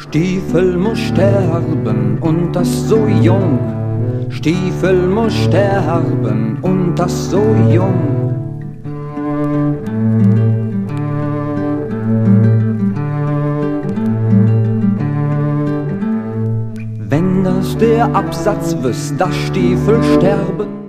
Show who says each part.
Speaker 1: Stiefel muss sterben und das so jung. Stiefel muss sterben und das so jung. Wenn das der Absatz wüsst, dass Stiefel sterben,